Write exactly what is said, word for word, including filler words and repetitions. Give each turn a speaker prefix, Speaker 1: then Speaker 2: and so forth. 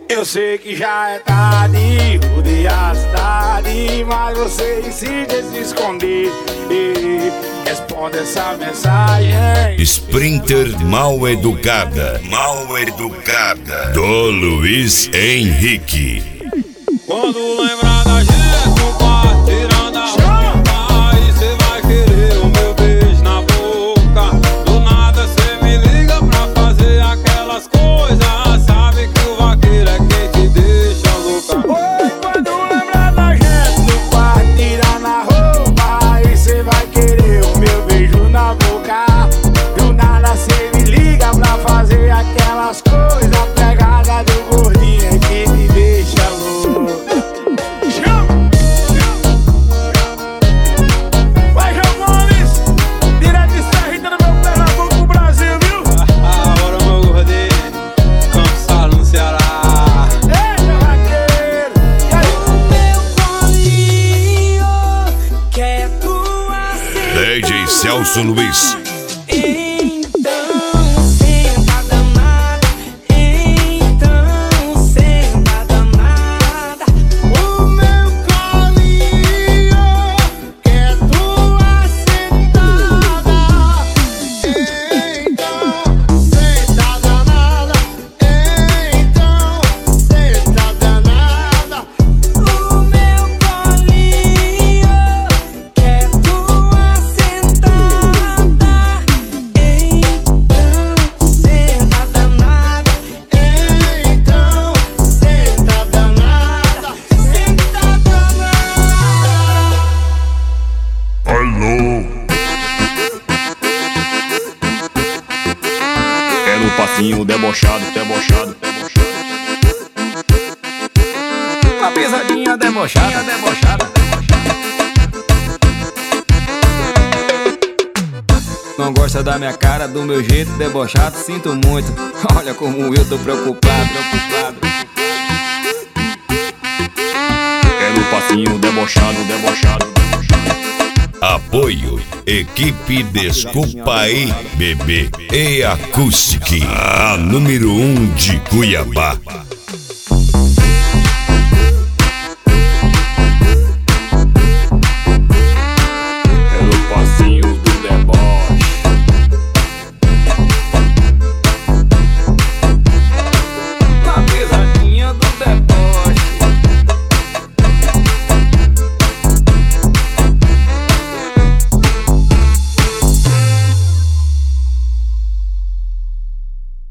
Speaker 1: Eu sei que já é tarde, rodei a cidade, mas você insiste em se esconder. Responde essa mensagem.
Speaker 2: Sprinter mal educada, mal educada, do Luiz Henrique.
Speaker 3: Quando lembrar da gente no quarto, tirando a roupa, aí cê vai querer o meu beijo na boca. Do nada cê me liga pra fazer aquelas coisas. Sabe que o vaqueiro é quem te deixa louca.
Speaker 1: Oi, quando lembrar da gente no quarto, tirando a roupa, aí cê vai querer o meu beijo na boca. Do nada cê me liga pra fazer aquelas coisas. A pegada do gordinho é quem te deixa louca.
Speaker 2: D J Celso Luiz.
Speaker 4: É no passinho debochado, debochado, debochado.
Speaker 5: Uma pisadinha debochada, debochada. Não gosta da minha cara, do meu jeito debochado? Sinto muito, olha como eu tô preocupado, preocupado.
Speaker 4: É no passinho debochado, debochado, debochado.
Speaker 2: Apoio Equipe Desculpa aí, bebê e Acoustic, a número um de Cuiabá.